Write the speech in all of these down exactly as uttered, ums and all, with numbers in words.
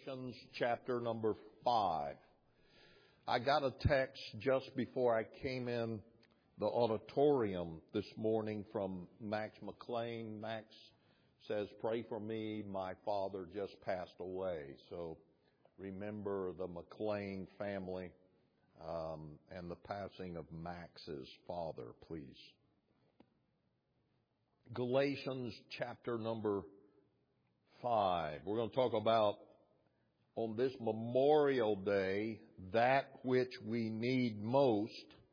Galatians chapter number five. I got a text just before I came in the auditorium this morning from Max McLean. Max says, "Pray for me, my father just passed away." So remember the McLean family um, and the passing of Max's father, please. Galatians chapter number five. We're going to talk about, on this Memorial Day, that which we need most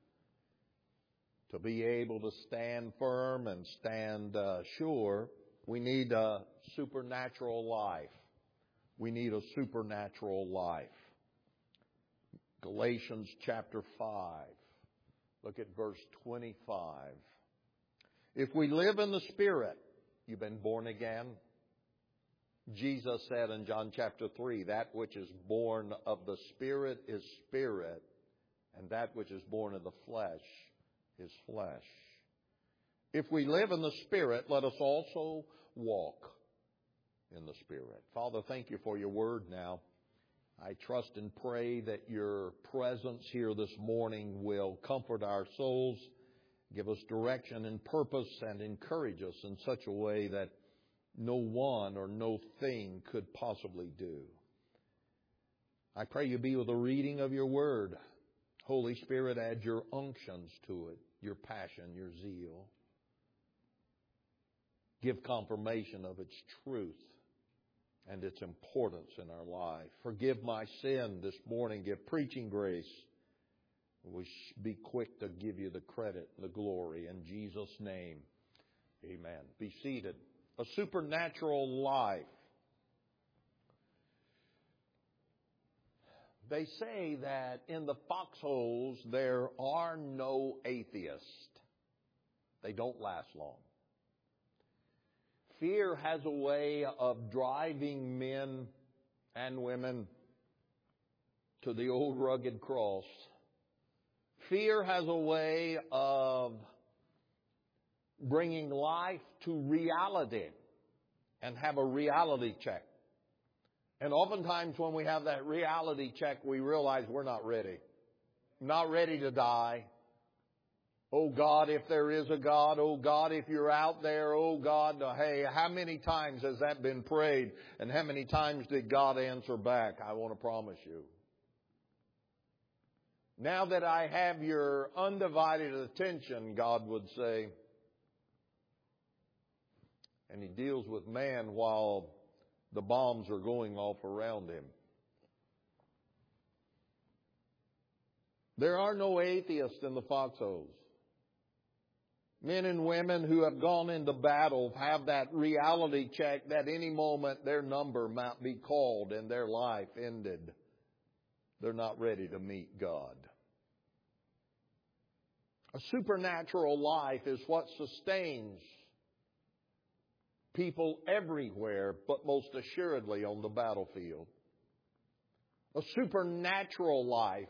to be able to stand firm and stand uh, sure. We need a supernatural life. We need a supernatural life. Galatians chapter five. Look at verse twenty-five. If we live in the Spirit, you've been born again. Jesus said in John chapter three, that which is born of the Spirit is spirit, and that which is born of the flesh is flesh. If we live in the Spirit, let us also walk in the Spirit. Father, thank you for your word now. I trust and pray that your presence here this morning will comfort our souls, give us direction and purpose, and encourage us in such a way that no one or no thing could possibly do. I pray you be with the reading of your word. Holy Spirit, add your unctions to it, your passion, your zeal. Give confirmation of its truth and its importance in our life. Forgive my sin this morning. Give preaching grace. We be quick to give you the credit and the glory. In Jesus' name, amen. Be seated. A supernatural life. They say that in the foxholes there are no atheists. They don't last long. Fear has a way of driving men and women to the old rugged cross. Fear has a way of bringing life to reality and have a reality check. And oftentimes when we have that reality check, we realize we're not ready. Not ready to die. Oh God, if there is a God. Oh God, if you're out there. Oh God, hey, how many times has that been prayed? And how many times did God answer back? I want to promise you. Now that I have your undivided attention, God would say. And He deals with man while the bombs are going off around him. There are no atheists in the foxholes. Men and women who have gone into battle have that reality check that any moment their number might be called and their life ended. They're not ready to meet God. A supernatural life is what sustains people everywhere, but most assuredly on the battlefield. A supernatural life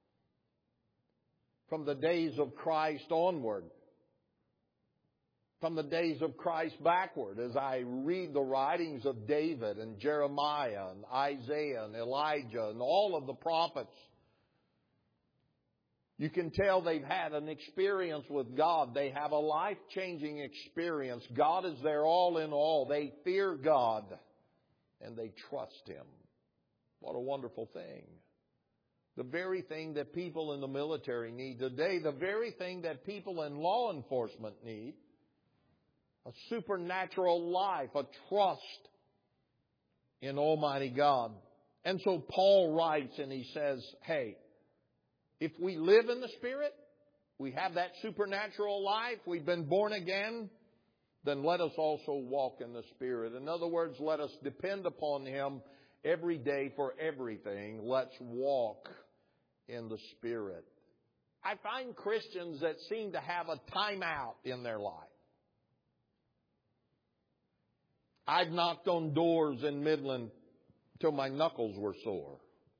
from the days of Christ onward, from the days of Christ backward, as I read the writings of David and Jeremiah and Isaiah and Elijah and all of the prophets. You can tell they've had an experience with God. They have a life-changing experience. God is their all in all. They fear God and they trust Him. What a wonderful thing. The very thing that people in the military need today, the very thing that people in law enforcement need, a supernatural life, a trust in Almighty God. And so Paul writes and he says, hey, if we live in the Spirit, we have that supernatural life, we've been born again, then let us also walk in the Spirit. In other words, let us depend upon Him every day for everything. Let's walk in the Spirit. I find Christians that seem to have a timeout in their life. I've knocked on doors in Midland till my knuckles were sore.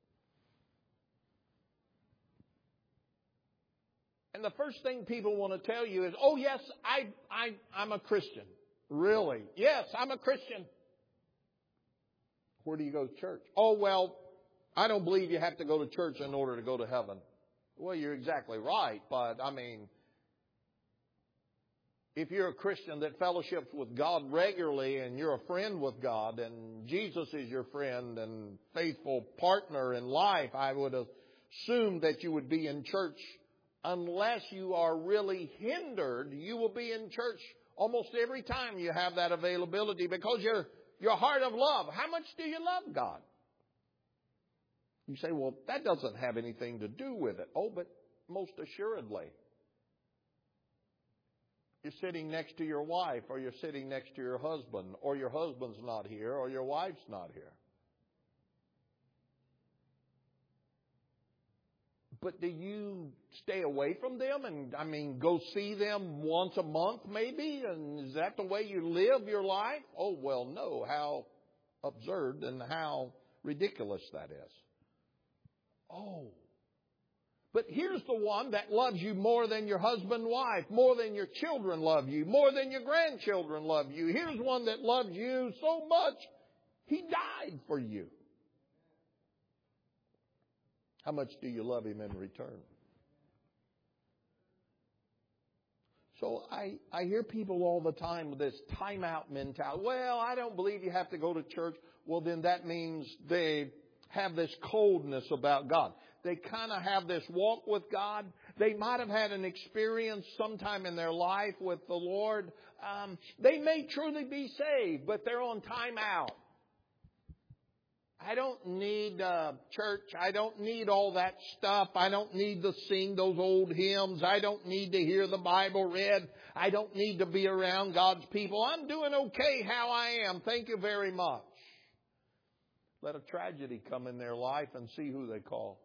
And the first thing people want to tell you is, oh, yes, I, I, I'm a Christian. Really? Yes, I'm a Christian. Where do you go to church? Oh, well, I don't believe you have to go to church in order to go to heaven. Well, you're exactly right. But, I mean, if you're a Christian that fellowships with God regularly and you're a friend with God and Jesus is your friend and faithful partner in life, I would assume that you would be in church. Unless you are really hindered, you will be in church almost every time you have that availability because you're your heart of love. How much do you love God? You say, well, that doesn't have anything to do with it. Oh, but most assuredly. You're sitting next to your wife, or you're sitting next to your husband, or your husband's not here, or your wife's not here. But do you stay away from them and, I mean, go see them once a month maybe? And is that the way you live your life? Oh, well, no. How absurd and how ridiculous that is. Oh. But here's the one that loves you more than your husband and wife, more than your children love you, more than your grandchildren love you. Here's one that loves you so much, He died for you. How much do you love Him in return? So I, I hear people all the time with this timeout mentality. Well, I don't believe you have to go to church. Well, then that means they have this coldness about God. They kind of have this walk with God. They might have had an experience sometime in their life with the Lord. Um, they may truly be saved, but they're on timeout. I don't need uh, church. I don't need all that stuff. I don't need to sing those old hymns. I don't need to hear the Bible read. I don't need to be around God's people. I'm doing okay how I am. Thank you very much. Let a tragedy come in their life and see who they call.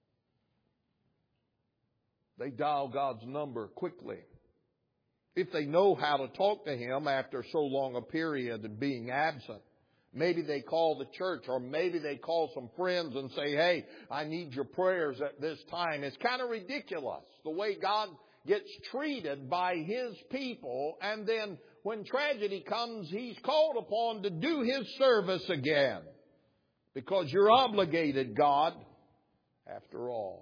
They dial God's number quickly. If they know how to talk to Him after so long a period of being absent, maybe they call the church, or maybe they call some friends and say, hey, I need your prayers at this time. It's kind of ridiculous the way God gets treated by His people. And then when tragedy comes, He's called upon to do His service again. Because you're obligated, God, after all.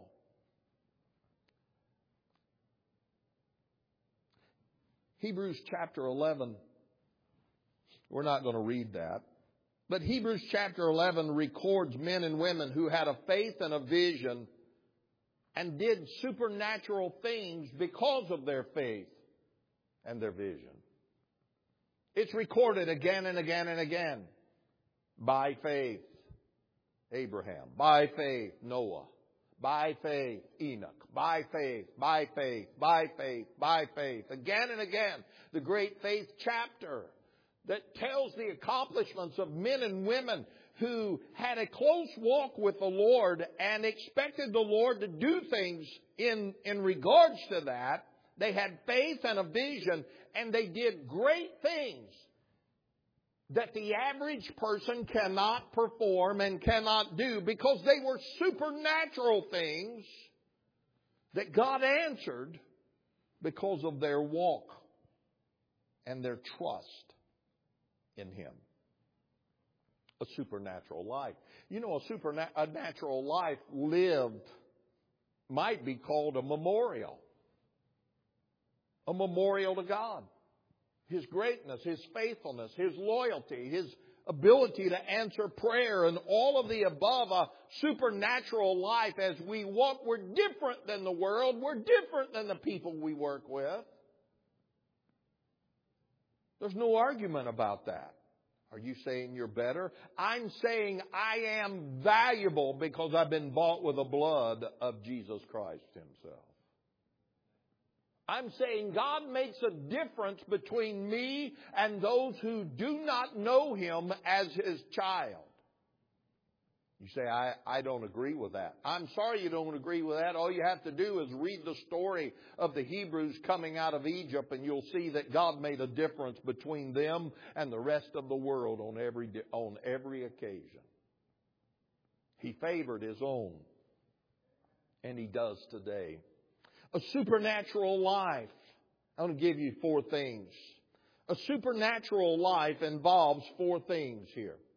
Hebrews chapter eleven. We're not going to read that. But Hebrews chapter eleven records men and women who had a faith and a vision and did supernatural things because of their faith and their vision. It's recorded again and again and again. By faith, Abraham. By faith, Noah. By faith, Enoch. By faith, by faith, by faith, by faith. Again and again, the great faith chapter that tells the accomplishments of men and women who had a close walk with the Lord and expected the Lord to do things in, in regards to that. They had faith and a vision, and they did great things that the average person cannot perform and cannot do because they were supernatural things that God answered because of their walk and their trust in Him. A supernatural life. You know, a supernatural life lived might be called a memorial. A memorial to God. His greatness, His faithfulness, His loyalty, His ability to answer prayer, and all of the above. A supernatural life as we walk. We're different than the world. We're different than the people we work with. There's no argument about that. Are you saying you're better? I'm saying I am valuable because I've been bought with the blood of Jesus Christ Himself. I'm saying God makes a difference between me and those who do not know Him as His child. You say, I, I don't agree with that. I'm sorry you don't agree with that. All you have to do is read the story of the Hebrews coming out of Egypt, and you'll see that God made a difference between them and the rest of the world on every, on every occasion. He favored His own, and He does today. A supernatural life. I'm going to give you four things. A supernatural life involves four things here.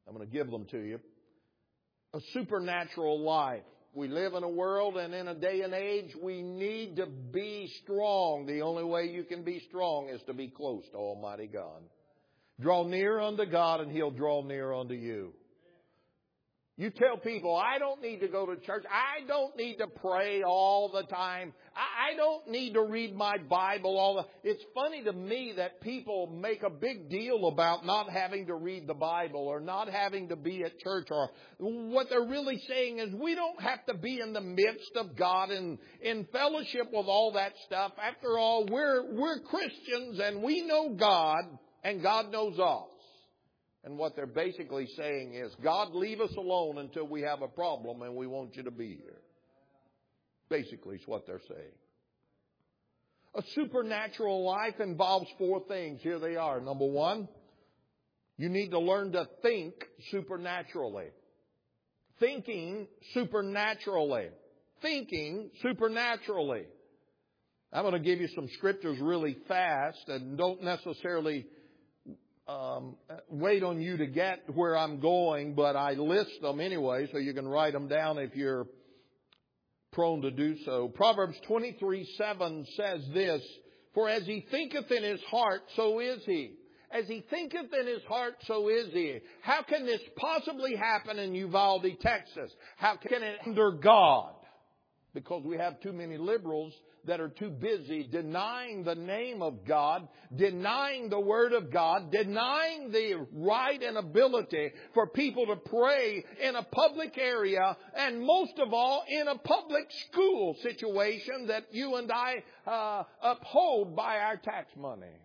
I'm going to give them to you. A supernatural life. We live in a world and in a day and age we need to be strong. The only way you can be strong is to be close to Almighty God. Draw near unto God and He'll draw near unto you. You tell people, I don't need to go to church. I don't need to pray all the time. I don't need to read my Bible all the... It's funny to me that people make a big deal about not having to read the Bible or not having to be at church. Or what they're really saying is we don't have to be in the midst of God and in fellowship with all that stuff. After all, we're, we're Christians and we know God and God knows us. And what they're basically saying is, God, leave us alone until we have a problem and we want you to be here. Basically is what they're saying. A supernatural life involves four things. Here they are. Number one, you need to learn to think supernaturally. Thinking supernaturally. Thinking supernaturally. I'm going to give you some scriptures really fast and don't necessarily Um, wait on you to get where I'm going, but I list them anyway, so you can write them down if you're prone to do so. Proverbs twenty-three seven says this, for as he thinketh in his heart, so is he. As he thinketh in his heart, so is he. How can this possibly happen in Uvalde, Texas? How can it hinder God? Because we have too many liberals that are too busy denying the name of God, denying the Word of God, denying the right and ability for people to pray in a public area, and most of all in a public school situation that you and I uh, uphold by our tax money.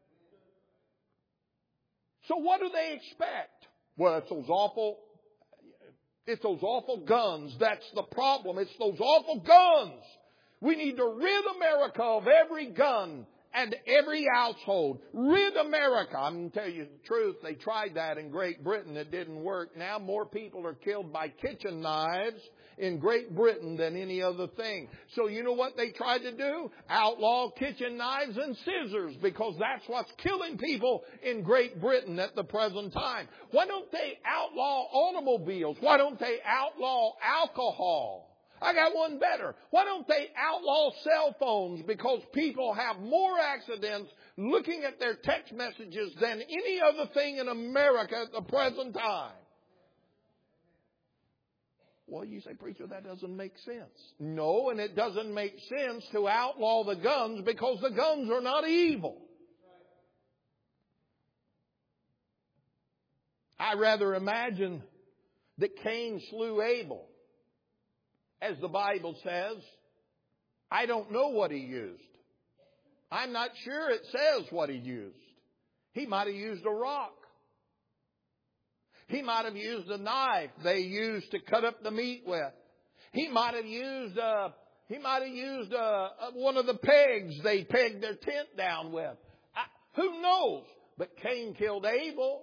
So what do they expect? Well, it's those awful, it's those awful guns. That's the problem. It's those awful guns. We need to rid America of every gun and every household. Rid America. I'm going to tell you the truth. They tried that in Great Britain. It didn't work. Now more people are killed by kitchen knives in Great Britain than any other thing. So you know what they tried to do? Outlaw kitchen knives and scissors, because that's what's killing people in Great Britain at the present time. Why don't they outlaw automobiles? Why don't they outlaw alcohol? I got one better. Why don't they outlaw cell phones? Because people have more accidents looking at their text messages than any other thing in America at the present time. Well, you say, preacher, that doesn't make sense. No, and it doesn't make sense to outlaw the guns because the guns are not evil. I rather imagine that Cain slew Abel. As the Bible says, I don't know what he used. I'm not sure it says what he used. He might have used a rock. He might have used a knife they used to cut up the meat with. He might have used a, he might have used a, a, one of the pegs they pegged their tent down with. I, who knows? But Cain killed Abel.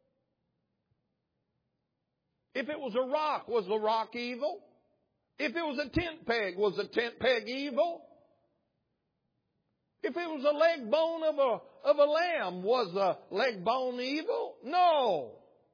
If it was a rock, was the rock evil? If it was a tent peg, was the tent peg evil? If it was a leg bone of a, of a lamb, was the leg bone evil? No.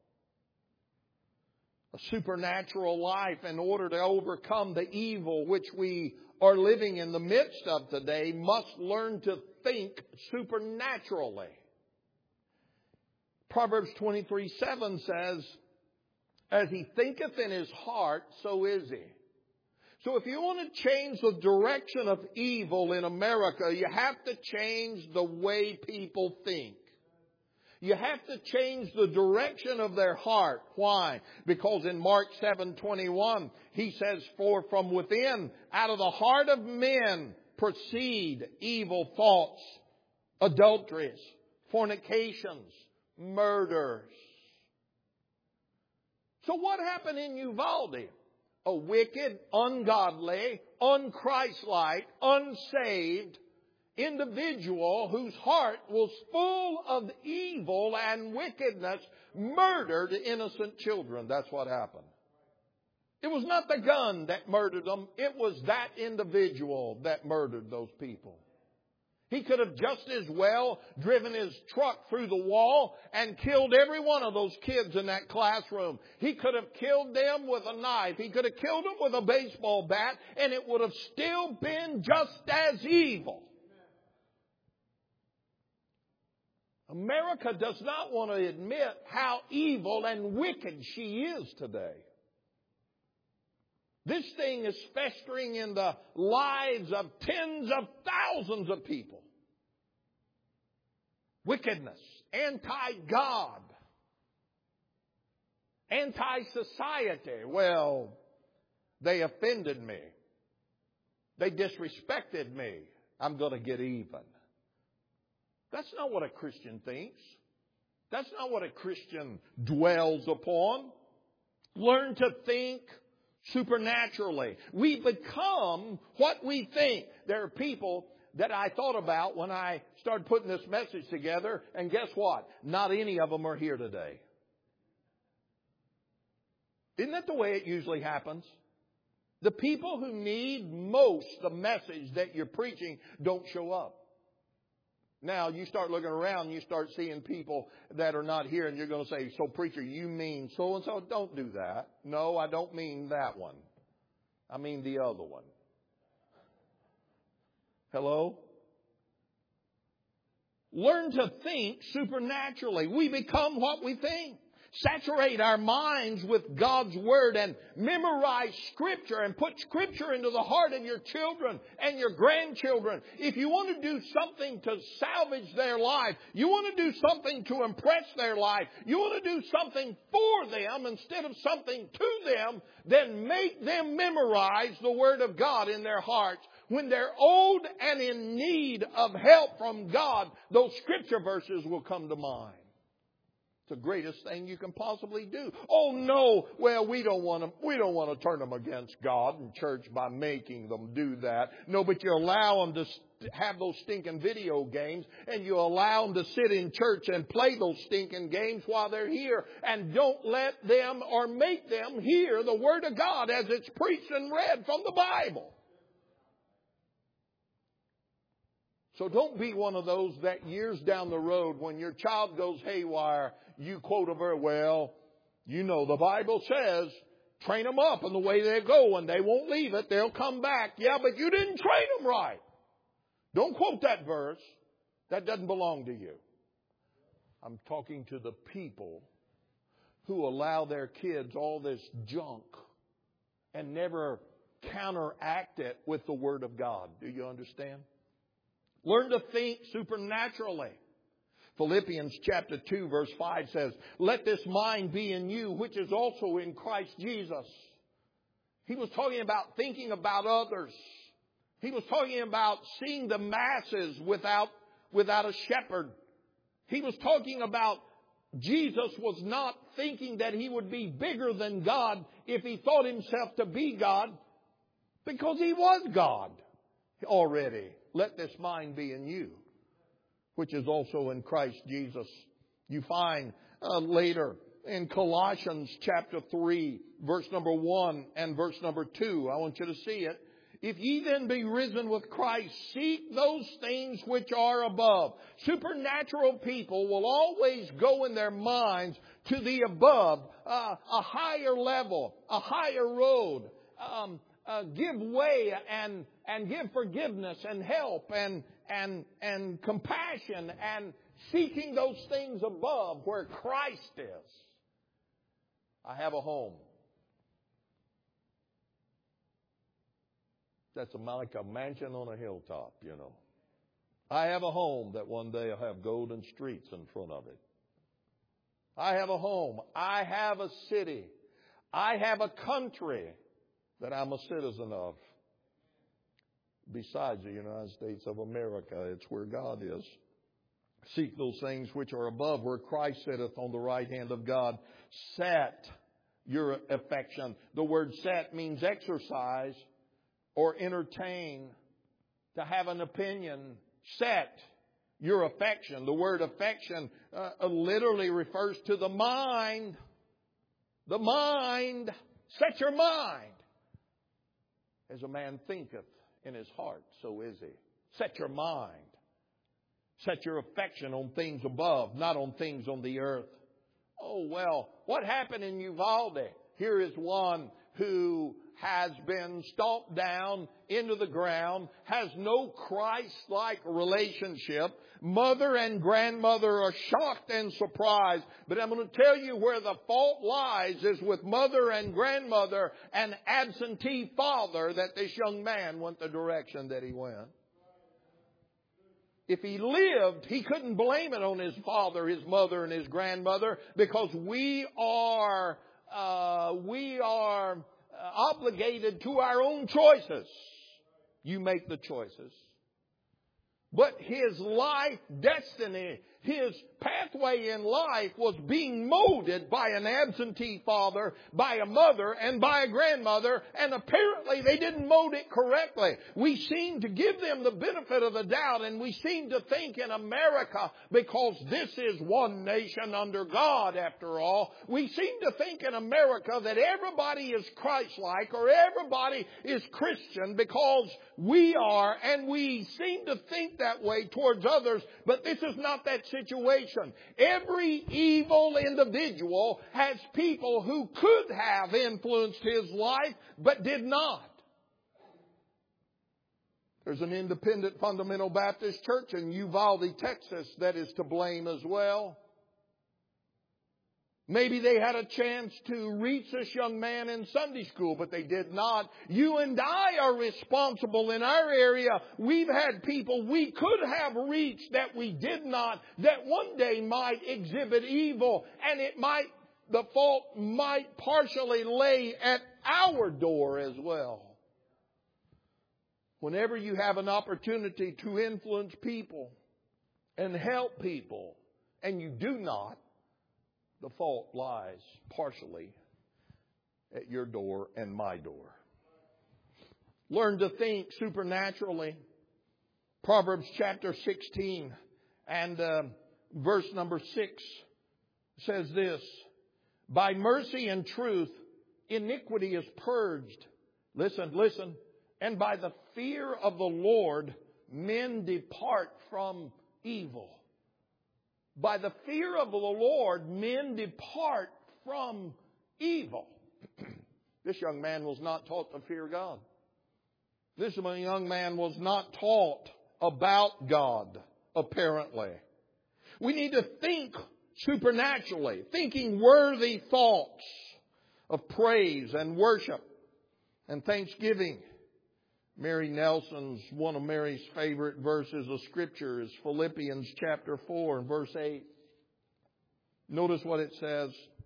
A supernatural life, in order to overcome the evil which we are living in the midst of today, must learn to think supernaturally. Proverbs twenty-three seven says, as he thinketh in his heart, so is he. So if you want to change the direction of evil in America, you have to change the way people think. You have to change the direction of their heart. Why? Because in Mark seven twenty-one, he says, for from within, out of the heart of men, proceed evil thoughts, adulteries, fornications, murders. So what happened in Uvalde? A wicked, ungodly, unchristlike, unsaved individual whose heart was full of evil and wickedness murdered innocent children. That's what happened. It was not the gun that murdered them. It was that individual that murdered those people. He could have just as well driven his truck through the wall and killed every one of those kids in that classroom. He could have killed them with a knife. He could have killed them with a baseball bat, and it would have still been just as evil. America does not want to admit how evil and wicked she is today. This thing is festering in the lives of tens of thousands of people. Wickedness, anti-God, anti-society. Well, they offended me. They disrespected me. I'm going to get even. That's not what a Christian thinks. That's not what a Christian dwells upon. Learn to think supernaturally. We become what we think. There are people that I thought about when I started putting this message together, and guess what? Not any of them are here today. Isn't that the way it usually happens? The people who need most the message that you're preaching don't show up. Now, you start looking around and you start seeing people that are not here, and you're going to say, so preacher, you mean so-and-so? Don't do that. No, I don't mean that one. I mean the other one. Hello? Learn to think supernaturally. We become what we think. Saturate our minds with God's Word and memorize Scripture and put Scripture into the heart of your children and your grandchildren. If you want to do something to salvage their life, you want to do something to impress their life, you want to do something for them instead of something to them, then make them memorize the Word of God in their hearts. When they're old and in need of help from God, those Scripture verses will come to mind. The greatest thing you can possibly do. Oh no, well we don't want to, we don't want to turn them against God and church by making them do that. No, but you allow them to have those stinking video games, and you allow them to sit in church and play those stinking games while they're here, and don't let them or make them hear the Word of God as it's preached and read from the Bible. So don't be one of those that years down the road, when your child goes haywire, you quote a very well, you know, the Bible says, train them up in the way they go and they won't leave it. They'll come back. Yeah, but you didn't train them right. Don't quote that verse. That doesn't belong to you. I'm talking to the people who allow their kids all this junk and never counteract it with the Word of God. Do you understand? Learn to think supernaturally. Philippians chapter two verse five says, let this mind be in you, which is also in Christ Jesus. He was talking about thinking about others. He was talking about seeing the masses without, without a shepherd. He was talking about Jesus was not thinking that he would be bigger than God if he thought himself to be God, because he was God already. Let this mind be in you, which is also in Christ Jesus. You find uh, later in Colossians chapter three, verse number one and verse number two. I want you to see it. If ye then be risen with Christ, seek those things which are above. Supernatural people will always go in their minds to the above, uh, a higher level, a higher road. Um, Uh, give way and and give forgiveness and help and and and compassion and seeking those things above where Christ is. I have a home. That's like a mansion on a hilltop, you know. I have a home that one day will have golden streets in front of it. I have a home. I have a city. I have a country that I'm a citizen of. Besides the United States of America, it's where God is. Seek those things which are above, where Christ sitteth on the right hand of God. Set your affection. The word set means exercise or entertain, to have an opinion. Set your affection. The word affection uh, literally refers to the mind. The mind. Set your mind. As a man thinketh in his heart, so is he. Set your mind. Set your affection on things above, not on things on the earth. Oh, well, what happened in Uvalde? Here is one who has been stomped down into the ground, has no Christ-like relationship. Mother and grandmother are shocked and surprised. But I'm going to tell you where the fault lies is with mother and grandmother and absentee father that this young man went the direction that he went. If he lived, he couldn't blame it on his father, his mother, and his grandmother, because we are, uh, we are obligated to our own choices. You make the choices. But his life destiny, his pathway in life was being molded by an absentee father, by a mother, and by a grandmother, and apparently they didn't mold it correctly. We seem to give them the benefit of the doubt, and we seem to think in America, because this is one nation under God after all, we seem to think in America that everybody is Christ-like or everybody is Christian because we are, and we seem to think that way towards others, but this is not that situation. Every evil individual has people who could have influenced his life, but did not. There's an independent fundamental Baptist church in Uvalde, Texas, that is to blame as well. Maybe they had a chance to reach this young man in Sunday school, but they did not. You and I are responsible in our area. We've had people we could have reached that we did not, that one day might exhibit evil, and it might, the fault might partially lay at our door as well. Whenever you have an opportunity to influence people and help people, and you do not, the fault lies partially at your door and my door. Learn to think supernaturally. Proverbs chapter sixteen and uh, verse number six says this: by mercy and truth, iniquity is purged. Listen, listen. And by the fear of the Lord, men depart from evil. By the fear of the Lord, men depart from evil. This young man was not taught to fear God. This young man was not taught about God, apparently. We need to think supernaturally, thinking worthy thoughts of praise and worship and thanksgiving. Mary Nelson's, one of Mary's favorite verses of Scripture is Philippians chapter four and verse eight. Notice what it says.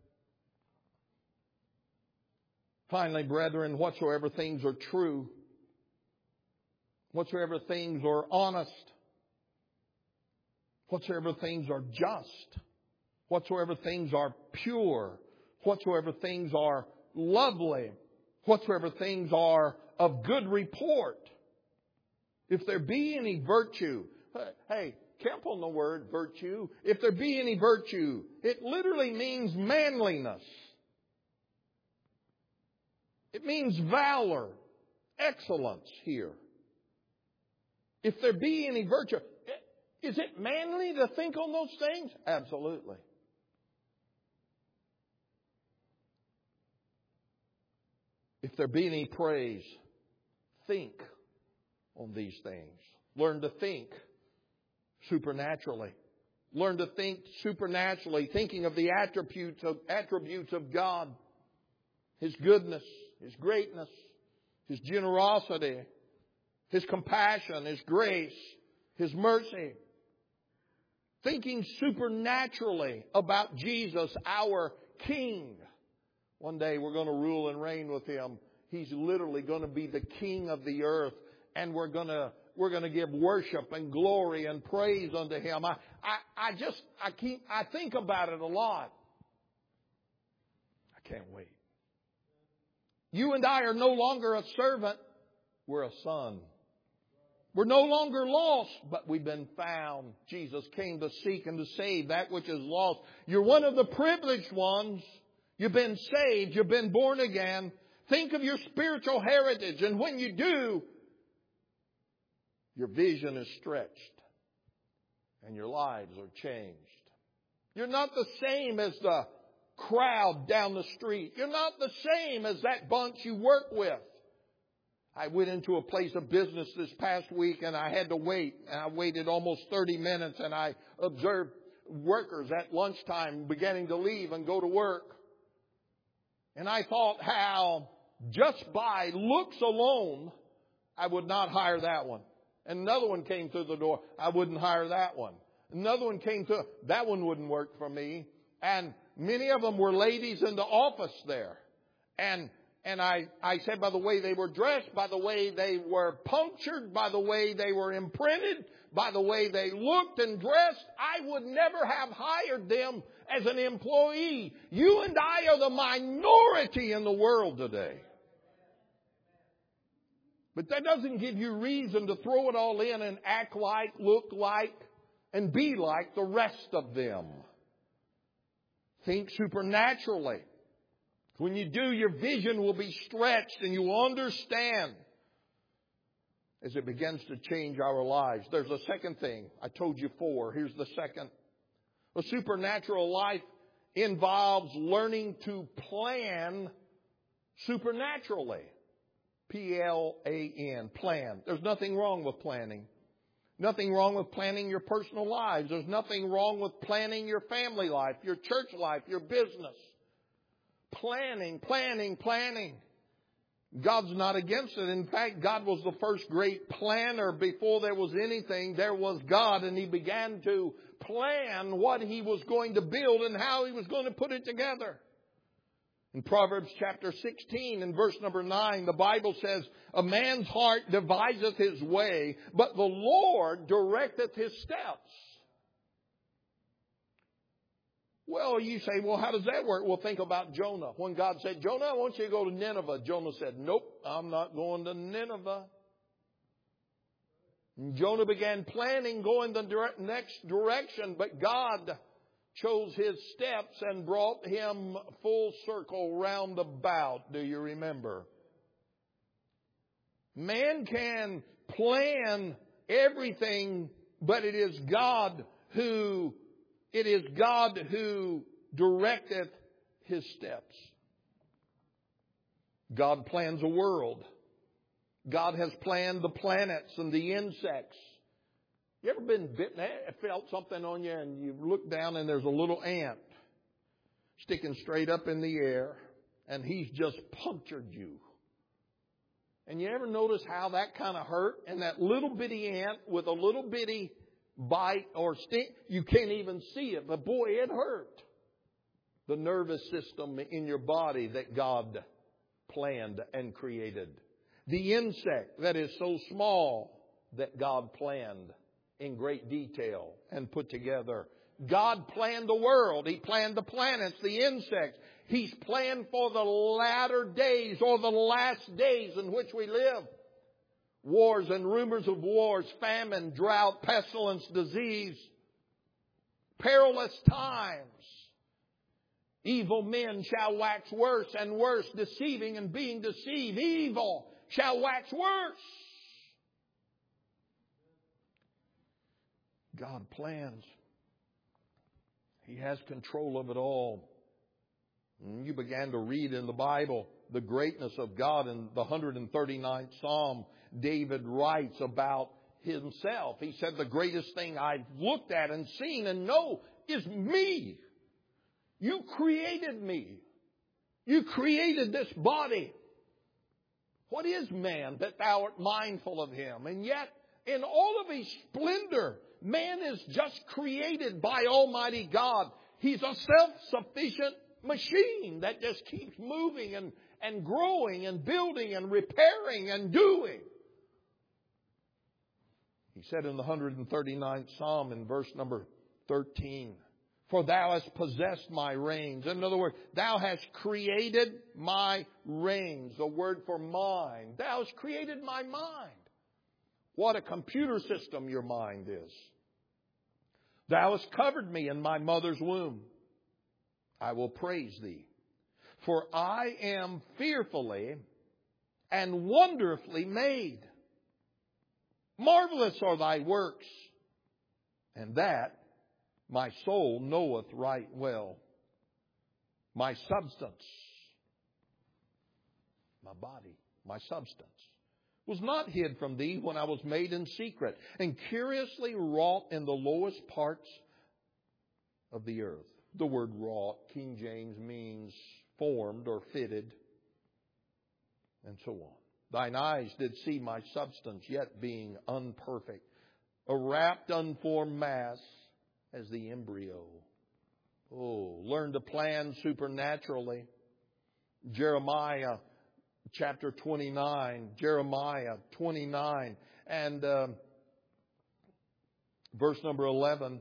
Finally, brethren, whatsoever things are true, whatsoever things are honest, whatsoever things are just, whatsoever things are pure, whatsoever things are lovely, whatsoever things are of good report. If there be any virtue, hey, camp on the word virtue. If there be any virtue, it literally means manliness. It means valor, excellence here. If there be any virtue, is it manly to think on those things? Absolutely. If there be any praise, think on these things. Learn to think supernaturally. Learn to think supernaturally, thinking of the attributes of, attributes of God. His goodness, His greatness, His generosity, His compassion, His grace, His mercy. Thinking supernaturally about Jesus, our King. One day we're going to rule and reign with Him. He's literally going to be the King of the earth. And we're going to, we're going to give worship and glory and praise unto Him. I, I, I just, I keep, I think about it a lot. I can't wait. You and I are no longer a servant. We're a son. We're no longer lost, but we've been found. Jesus came to seek and to save that which is lost. You're one of the privileged ones. You've been saved. You've been born again. Think of your spiritual heritage. And when you do, your vision is stretched. And your lives are changed. You're not the same as the crowd down the street. You're not the same as that bunch you work with. I went into a place of business this past week and I had to wait. And I waited almost thirty minutes and I observed workers at lunchtime beginning to leave and go to work. And I thought how just by looks alone, I would not hire that one. And another one came through the door. I wouldn't hire that one. Another one came through. That one wouldn't work for me. And many of them were ladies in the office there. And and I, I said by the way they were dressed, by the way they were punctured, by the way they were imprinted, by the way they looked and dressed, I would never have hired them as an employee. You and I are the minority in the world today. But that doesn't give you reason to throw it all in and act like, look like, and be like the rest of them. Think supernaturally. When you do, your vision will be stretched and you will understand as it begins to change our lives. There's a second thing. I told you four. Here's the second. A supernatural life involves learning to plan supernaturally. P L A N, plan. There's nothing wrong with planning. Nothing wrong with planning your personal lives. There's nothing wrong with planning your family life, your church life, your business. Planning, planning, planning. God's not against it. In fact, God was the first great planner. Before there was anything, there was God, and He began to plan what He was going to build and how He was going to put it together. In Proverbs chapter sixteen and verse number nine, the Bible says, a man's heart deviseth his way, but the Lord directeth his steps. Well, you say, well, how does that work? Well, think about Jonah. When God said, Jonah, I want you to go to Nineveh. Jonah said, nope, I'm not going to Nineveh. And Jonah began planning going the direct, next direction, but God chose his steps and brought him full circle round about. Do you remember? Man can plan everything, but it is God who, it is God who directeth his steps. God plans a world. God has planned the planets and the insects. You ever been bitten, felt something on you, and you look down and there's a little ant sticking straight up in the air, and he's just punctured you. And you ever notice how that kind of hurt? And that little bitty ant with a little bitty bite or sting, you can't even see it, but boy, it hurt. The nervous system in your body that God planned and created. The insect that is so small that God planned in great detail and put together. God planned the world. He planned the planets, the insects. He's planned for the latter days or the last days in which we live. Wars and rumors of wars, famine, drought, pestilence, disease, perilous times. Evil men shall wax worse and worse, deceiving and being deceived. Evil shall wax worse. God plans. He has control of it all. And you began to read in the Bible the greatness of God. In the one hundred thirty-ninth Psalm, David writes about himself. He said, the greatest thing I've looked at and seen and know is me. You created me. You created this body. What is man that thou art mindful of him? And yet, in all of his splendor, man is just created by Almighty God. He's a self-sufficient machine that just keeps moving and, and growing and building and repairing and doing. He said in the one hundred thirty-ninth Psalm in verse number thirteen, for thou hast possessed my reins. In other words, thou hast created my reins. The word for mind. Thou hast created my mind. What a computer system your mind is. Thou hast covered me in my mother's womb. I will praise thee. For I am fearfully and wonderfully made. Marvelous are thy works. And that my soul knoweth right well. My substance, my body, my substance, was not hid from thee when I was made in secret and curiously wrought in the lowest parts of the earth. The word wrought, King James, means formed or fitted, and so on. Thine eyes did see my substance, yet being unperfect, a wrapped, unformed mass as the embryo. Oh, learn to plan supernaturally. Jeremiah chapter twenty-nine, Jeremiah twenty-nine, and uh, verse number eleven.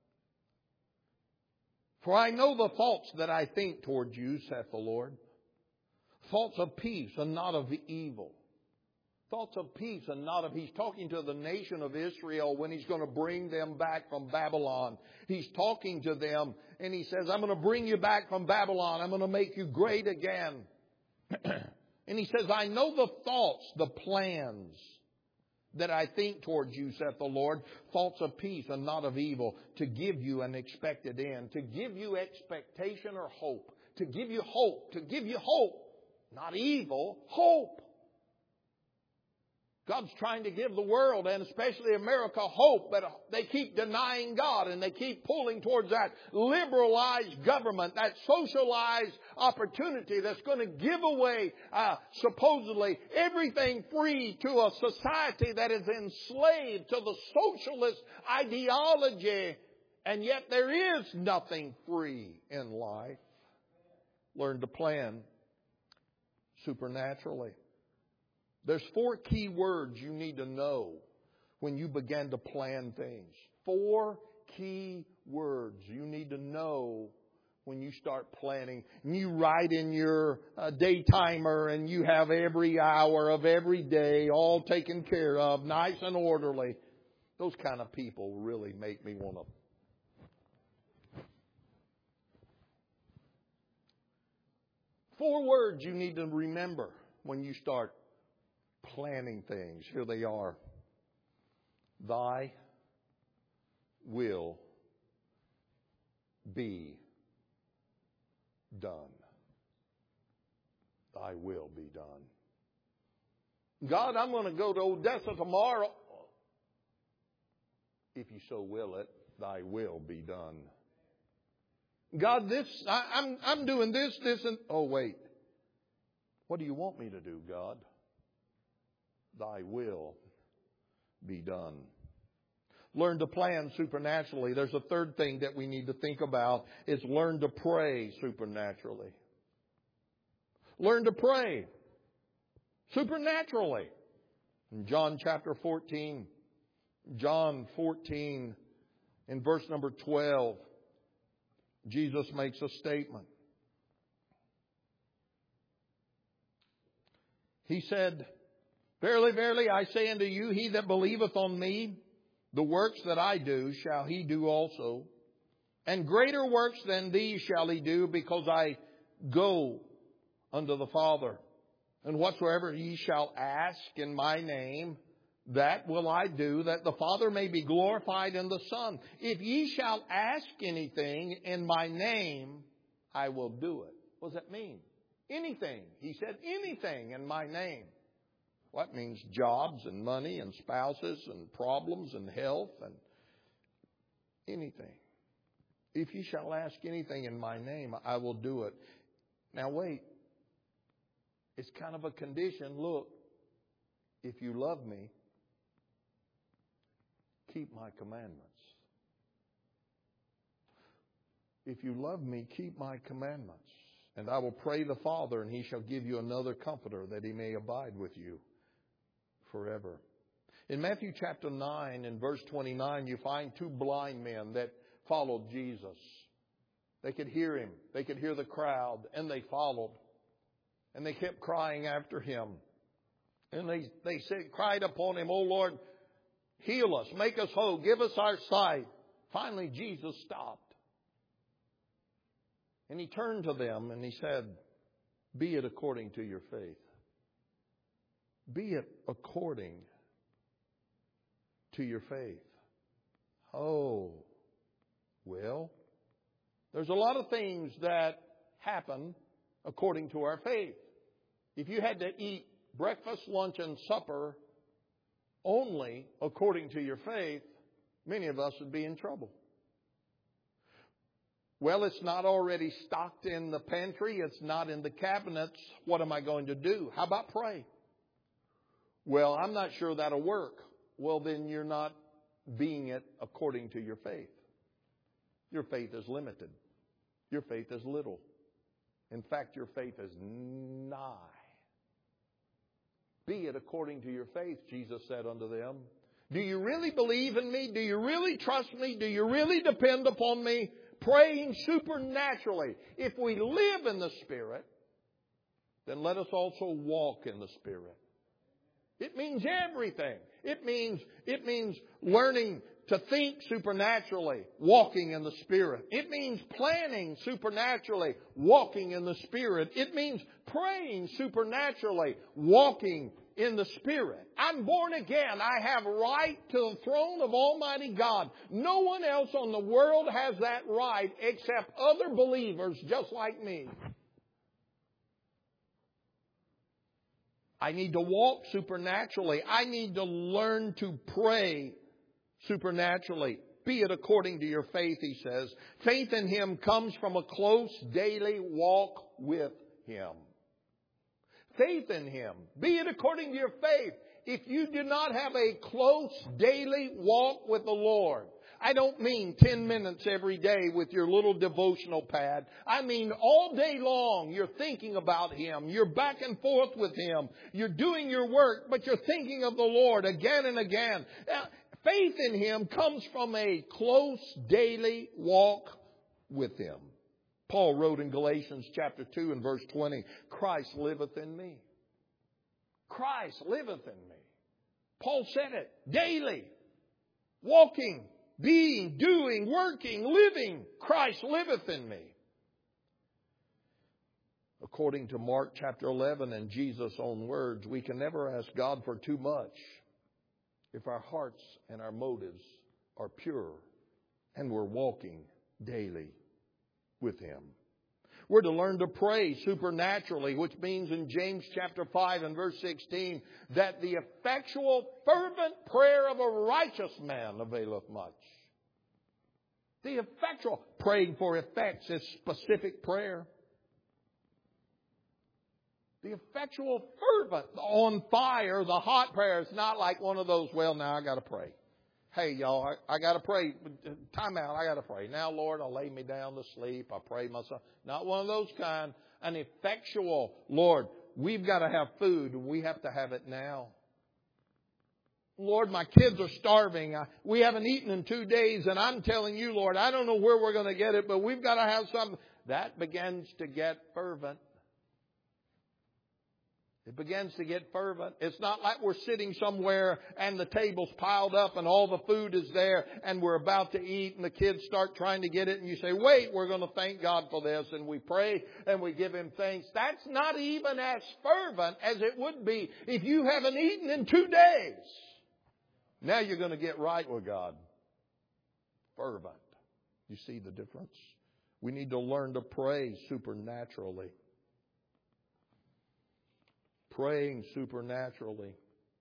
For I know the thoughts that I think toward you, saith the Lord. Thoughts of peace and not of evil. Thoughts of peace and not of... He's talking to the nation of Israel when He's going to bring them back from Babylon. He's talking to them and He says, I'm going to bring you back from Babylon. I'm going to make you great again. And He says, I know the thoughts, the plans that I think towards you, saith the Lord, thoughts of peace and not of evil, to give you an expected end, to give you expectation or hope, to give you hope, to give you hope, not evil, hope. God's trying to give the world, and especially America, hope, but they keep denying God and they keep pulling towards that liberalized government, that socialized opportunity that's going to give away uh, supposedly everything free to a society that is enslaved to the socialist ideology, and yet there is nothing free in life. Learn to plan supernaturally. There's four key words you need to know when you begin to plan things. Four key words you need to know when you start planning. And you write in your uh, day timer and you have every hour of every day all taken care of, nice and orderly. Those kind of people really make me want to. Four words you need to remember when you start planning things. Here they are. Thy will be done. Thy will be done. God, I'm going to go to Odessa tomorrow. If you so will it, thy will be done. God, this, I, I'm, I'm doing this, this, and, oh wait. What do you want me to do, God? Thy will be done. Learn to plan supernaturally. There's a third thing that we need to think about is learn to pray supernaturally. Learn to pray supernaturally. In John chapter fourteen, John fourteen, in verse number twelve, Jesus makes a statement. He said, Verily, verily, I say unto you, he that believeth on me, the works that I do shall he do also. And greater works than these shall he do, because I go unto the Father. And whatsoever ye shall ask in my name, that will I do, that the Father may be glorified in the Son. If ye shall ask anything in my name, I will do it. What does that mean? Anything. He said anything in my name. Well, that means jobs and money and spouses and problems and health and anything. If you shall ask anything in my name, I will do it. Now wait. It's kind of a condition. Look, if you love me, keep my commandments. If you love me, keep my commandments. And I will pray the Father, and he shall give you another comforter, that he may abide with you forever. In Matthew chapter nine and verse twenty-nine, you find two blind men that followed Jesus. They could hear him. They could hear the crowd, and they followed. And they kept crying after him. And they, they said, cried upon him, O Lord, heal us, make us whole, give us our sight. Finally, Jesus stopped. And he turned to them and he said, be it according to your faith. Be it according to your faith. Oh, well, there's a lot of things that happen according to our faith. If you had to eat breakfast, lunch, and supper only according to your faith, many of us would be in trouble. Well, it's not already stocked in the pantry. It's not in the cabinets. What am I going to do? How about pray? Well, I'm not sure that'll work. Well, then you're not being it according to your faith. Your faith is limited. Your faith is little. In fact, your faith is nigh. Be it according to your faith, Jesus said unto them. Do you really believe in me? Do you really trust me? Do you really depend upon me? Praying supernaturally. If we live in the Spirit, then let us also walk in the Spirit. It means everything. It means, it means learning to think supernaturally, walking in the Spirit. It means planning supernaturally, walking in the Spirit. It means praying supernaturally, walking in the Spirit. I'm born again. I have right to the throne of Almighty God. No one else on the world has that right except other believers just like me. I need to walk supernaturally. I need to learn to pray supernaturally. Be it according to your faith, he says. Faith in Him comes from a close daily walk with Him. Faith in Him. Be it according to your faith. If you do not have a close daily walk with the Lord, I don't mean ten minutes every day with your little devotional pad. I mean all day long you're thinking about Him. You're back and forth with Him. You're doing your work, but you're thinking of the Lord again and again. Now, faith in Him comes from a close daily walk with Him. Paul wrote in Galatians chapter two and verse twenty, Christ liveth in me. Christ liveth in me. Paul said it daily. Walking, being, doing, working, living. Christ liveth in me. According to Mark chapter eleven and Jesus' own words, we can never ask God for too much if our hearts and our motives are pure and we're walking daily with Him. We're to learn to pray supernaturally, which means in James chapter five and verse sixteen that the effectual fervent prayer of a righteous man availeth much. The effectual, praying for effects is specific prayer. The effectual fervent, on fire, the hot prayer is not like one of those, well, now I got to pray. Hey, y'all, I, I got to pray. Time out, I got to pray. Now, Lord, I'll lay me down to sleep. I pray myself. Not one of those kind. An effectual, Lord, we've got to have food. We have to have it now. Lord, my kids are starving. We haven't eaten in two days. And I'm telling you, Lord, I don't know where we're going to get it, but we've got to have something. That begins to get fervent. It begins to get fervent. It's not like we're sitting somewhere and the table's piled up and all the food is there and we're about to eat and the kids start trying to get it and you say, wait, we're going to thank God for this, and we pray and we give Him thanks. That's not even as fervent as it would be if you haven't eaten in two days. Now you're going to get right with God. Fervent. You see the difference? We need to learn to pray supernaturally. Praying supernaturally.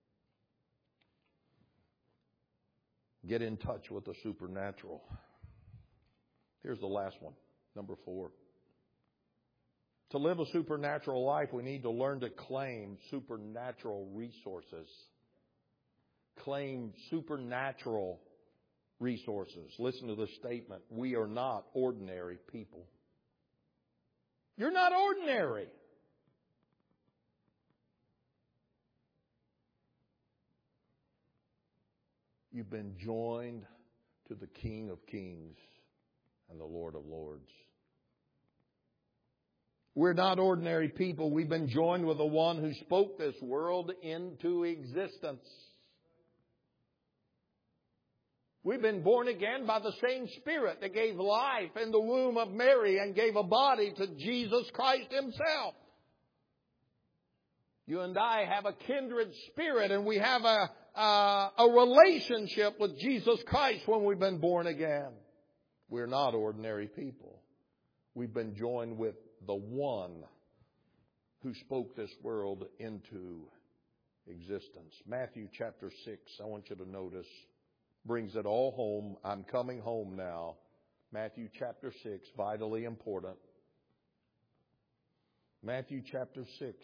Get in touch with the supernatural. Here's the last one, number four. To live a supernatural life, we need to learn to claim supernatural resources. Claim supernatural resources. Listen to this statement. We are not ordinary people. You're not ordinary. You've been joined to the King of Kings and the Lord of Lords. We're not ordinary people. We've been joined with the one who spoke this world into existence. We've been born again by the same Spirit that gave life in the womb of Mary and gave a body to Jesus Christ Himself. You and I have a kindred spirit, and we have a, a, a relationship with Jesus Christ when we've been born again. We're not ordinary people. We've been joined with the one who spoke this world into existence. Matthew chapter six, I want you to notice, brings it all home. I'm coming home now. Matthew chapter six, vitally important. Matthew chapter six.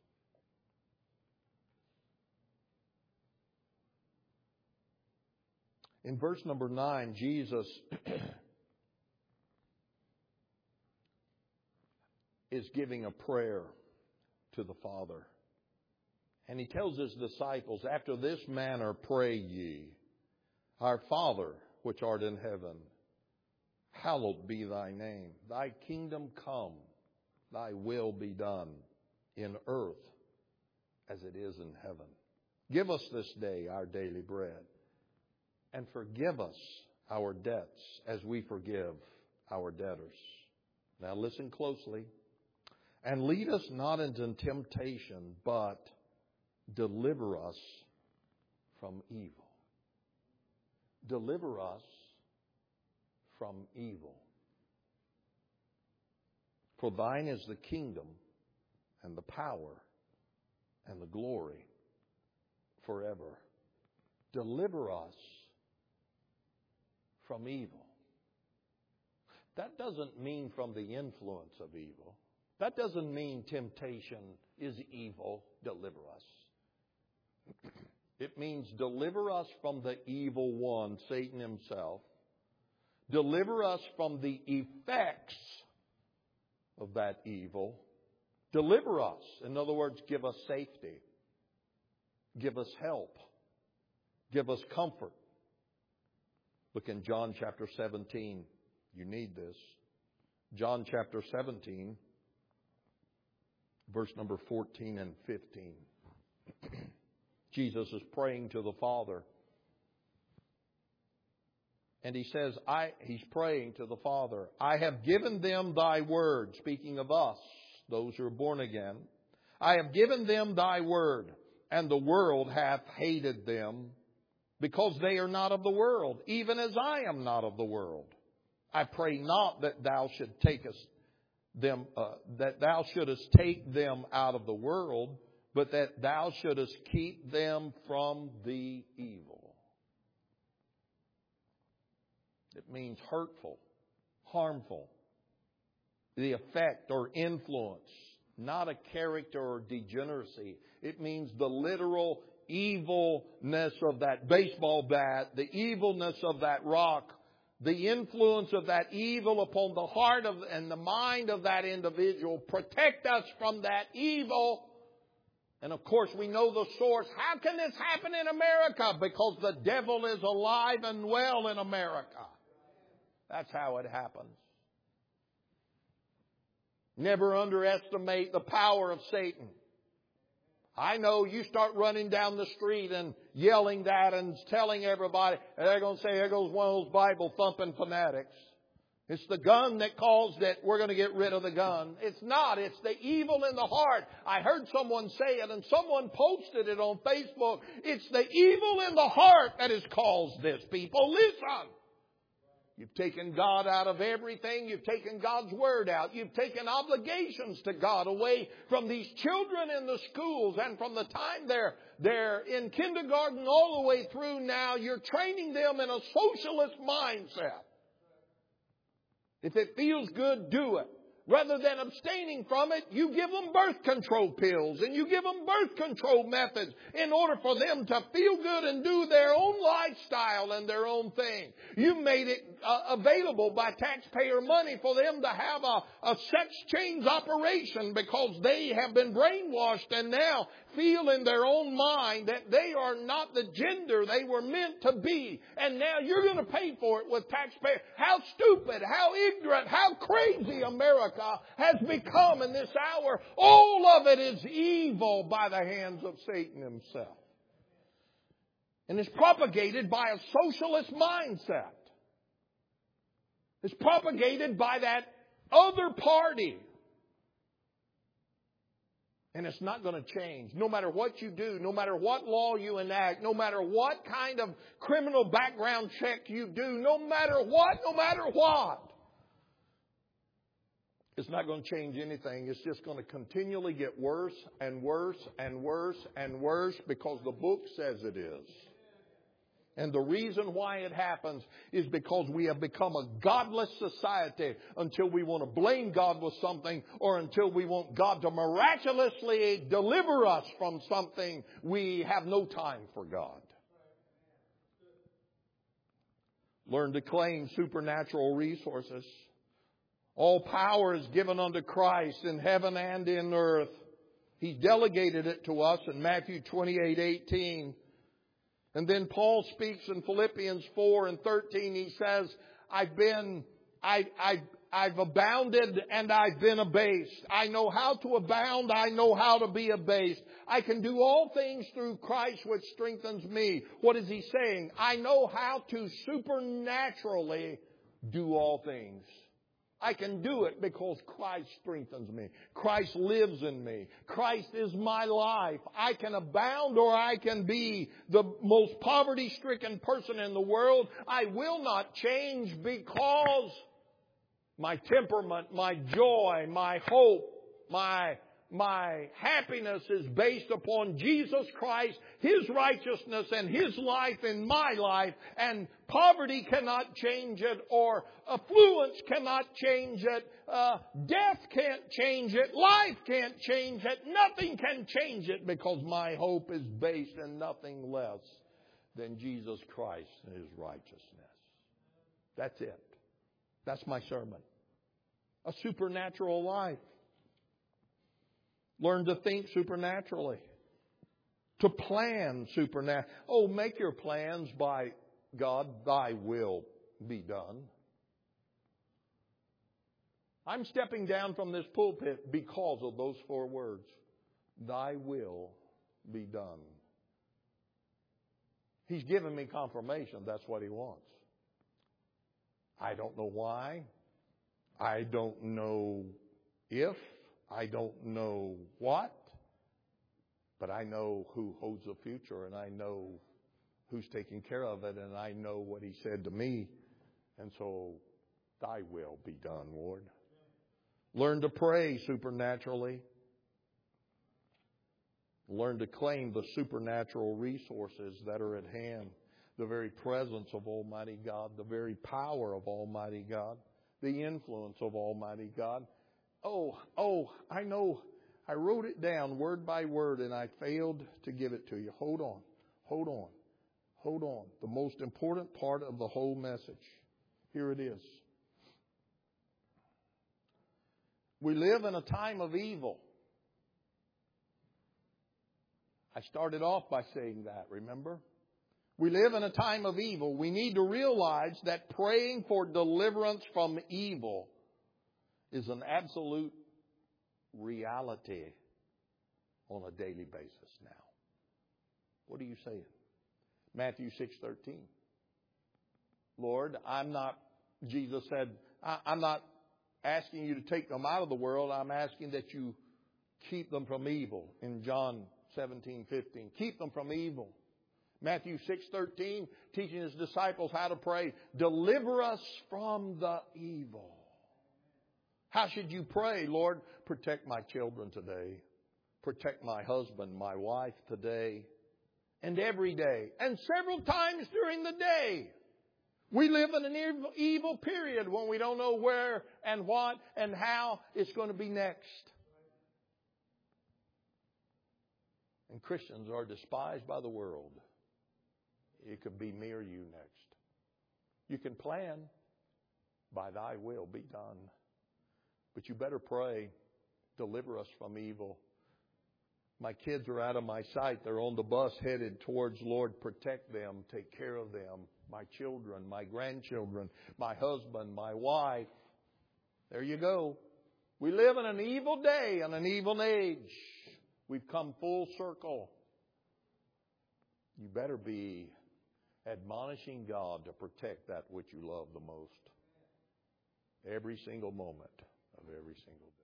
In verse number nine, Jesus is giving a prayer to the Father. And He tells His disciples, after this manner pray ye, Our Father, which art in heaven, hallowed be Thy name. Thy kingdom come, Thy will be done in earth as it is in heaven. Give us this day our daily bread. And forgive us our debts as we forgive our debtors. Now listen closely. And lead us not into temptation, but deliver us from evil. Deliver us from evil. For Thine is the kingdom and the power and the glory forever. Deliver us from evil. That doesn't mean from the influence of evil. That doesn't mean temptation is evil. Deliver us. It means deliver us from the evil one, Satan himself. Deliver us from the effects of that evil. Deliver us. In other words, give us safety. Give us help. Give us comfort. Look in John chapter seventeen. You need this. John chapter seventeen, verse number fourteen and fifteen. Jesus is praying to the Father. And He says, I, He's praying to the Father, I have given them Thy word. Speaking of us, those who are born again. I have given them Thy word, and the world hath hated them, because they are not of the world, even as I am not of the world. I pray not that Thou should take us them, uh, that Thou shouldest take them out of the world, but that Thou shouldest keep them from the evil. It means hurtful, harmful, the effect or influence, not a character or degeneracy. It means the literal evilness of that baseball bat, the evilness of that rock, the influence of that evil upon the heart of and the mind of that individual. Protect us from that evil. And of course we know the source. How can this happen in America? Because the devil is alive and well in America. That's how it happens. Never underestimate the power of Satan. I know you start running down the street and yelling that and telling everybody, and they're going to say, there goes one of those Bible thumping fanatics. It's the gun that caused it. We're going to get rid of the gun. It's not. It's the evil in the heart. I heard someone say it, and someone posted it on Facebook. It's the evil in the heart that has caused this, people. Listen. You've taken God out of everything. You've taken God's Word out. You've taken obligations to God away from these children in the schools, and from the time they're, they're in kindergarten all the way through now, you're training them in a socialist mindset. If it feels good, do it. Rather than abstaining from it, you give them birth control pills and you give them birth control methods in order for them to feel good and do their own lifestyle and their own thing. You made it uh, available by taxpayer money for them to have a, a sex change operation because they have been brainwashed and now feel in their own mind that they are not the gender they were meant to be. And now you're going to pay for it with taxpayers. How stupid, how ignorant, how crazy America has become in this hour. All of it is evil by the hands of Satan himself. And it's propagated by a socialist mindset. It's propagated by that other party. And it's not going to change. No matter what you do, no matter what law you enact, no matter what kind of criminal background check you do, no matter what, no matter what. It's not going to change anything. It's just going to continually get worse and worse and worse and worse because the book says it is. And the reason why it happens is because we have become a godless society until we want to blame God with something or until we want God to miraculously deliver us from something. We have no time for God. Learn to claim supernatural resources. All power is given unto Christ in heaven and in earth. He's delegated it to us in Matthew twenty-eight eighteen. And then Paul speaks in Philippians four and thirteen. He says, I've been, I, I, I've abounded and I've been abased. I know how to abound. I know how to be abased. I can do all things through Christ which strengthens me. What is he saying? I know how to supernaturally do all things. I can do it because Christ strengthens me. Christ lives in me. Christ is my life. I can abound or I can be the most poverty-stricken person in the world. I will not change because my temperament, my joy, my hope, my My happiness is based upon Jesus Christ, His righteousness, and His life in my life. And poverty cannot change it, or affluence cannot change it. Uh, death can't change it. Life can't change it. Nothing can change it because my hope is based in nothing less than Jesus Christ and His righteousness. That's it. That's my sermon. A supernatural life. Learn to think supernaturally. To plan supernaturally. Oh, make your plans by God, thy will be done. I'm stepping down from this pulpit because of those four words. Thy will be done. He's given me confirmation. That's what He wants. I don't know why. I don't know if. I don't know what, but I know who holds the future, and I know who's taking care of it, and I know what He said to me. And so, thy will be done, Lord. Learn to pray supernaturally. Learn to claim the supernatural resources that are at hand. The very presence of Almighty God, the very power of Almighty God, the influence of Almighty God. Oh, oh, I know. I wrote it down word by word and I failed to give it to you. Hold on. Hold on. Hold on. The most important part of the whole message. Here it is. We live in a time of evil. I started off by saying that, remember? We live in a time of evil. We need to realize that praying for deliverance from evil is an absolute reality on a daily basis now. What are you saying? Matthew six thirteen. Lord, I'm not, Jesus said, I, I'm not asking you to take them out of the world. I'm asking that you keep them from evil. In John seventeen fifteen. Keep them from evil. Matthew six thirteen, teaching His disciples how to pray. Deliver us from the evil. How should you pray? Lord, protect my children today. Protect my husband, my wife today. And every day. And several times during the day. We live in an evil, evil period when we don't know where and what and how it's going to be next. And Christians are despised by the world. It could be me or you next. You can plan, by thy will be done. But you better pray, deliver us from evil. My kids are out of my sight. They're on the bus headed towards, Lord, protect them, take care of them. My children, my grandchildren, my husband, my wife. There you go. We live in an evil day and an evil age. We've come full circle. You better be admonishing God to protect that which you love the most. Every single moment of every single day.